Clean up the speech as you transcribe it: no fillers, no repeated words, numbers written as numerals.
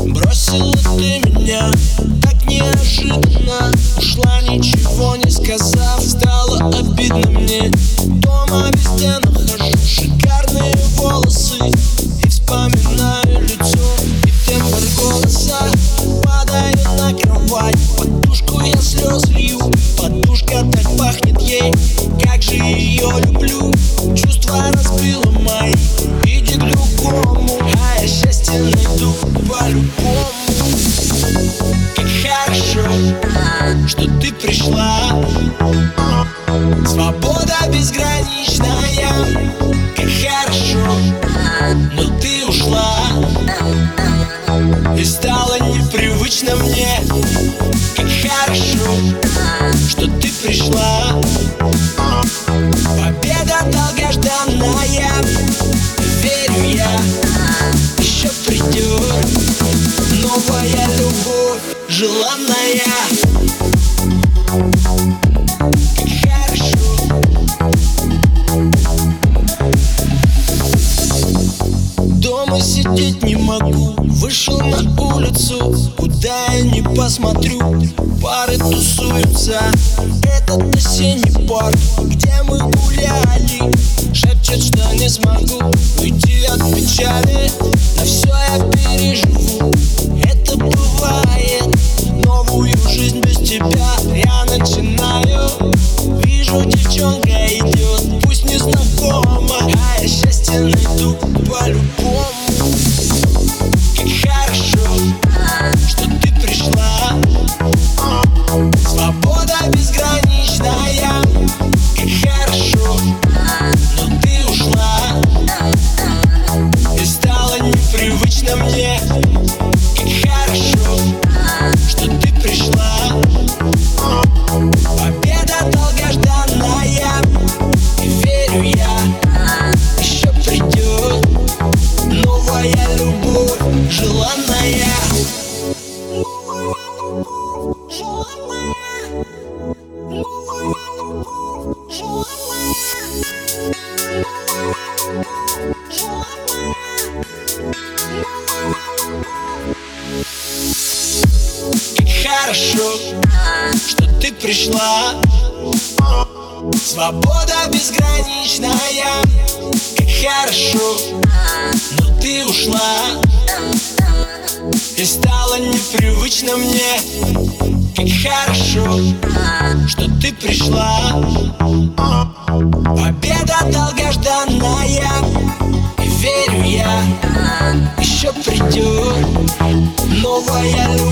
Бросила ты меня так неожиданно, ушла, ничего не сказав. Стало обидно мне. Дома везде нахожу шикарные волосы и вспоминаю лицо и тембр голоса. Падаю на кровать, подушку я слез лью. Подушка так пахнет ей, как же ее люблю. Чувства разбила мои, иди к другому, а я счастье найду по-любому. Как хорошо, что ты пришла, свобода безграничная. Как хорошо, но ты ушла, и стало непривычно мне. Как хорошо, что ты пришла, победа долгожданная. Верю я, еще придет новая любовь, желанная. Как хорошо. Дома сидеть не могу, вышел на улицу. Куда я не посмотрю, пары тусуются. Этот осенний парк, где мы гуляли, шепчет, что не смогу уйти от печали. Но все я переживу, это бывает. Новую жизнь без тебя я начинаю. Вижу, девчонка идет, пусть не знакома, а я счастье найду по-любому. Как хорошо, что ты пришла, свобода безграничная. Как хорошо, но ты ушла, и стало непривычно мне. Как хорошо, что ты пришла, победа долгожданная. И верю я, еще придет новая любовь, желанная. Как хорошо, что ты пришла, свобода безграничная. Как хорошо, но ты ушла, и стало непривычно мне. Как хорошо, что ты пришла, победа долгожданная. И верю я, еще придет новая любовь.